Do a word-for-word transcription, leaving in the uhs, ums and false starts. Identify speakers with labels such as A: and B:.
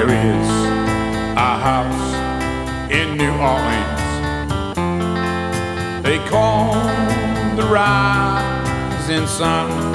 A: There is a house in New Orleans they call the Rising Sun.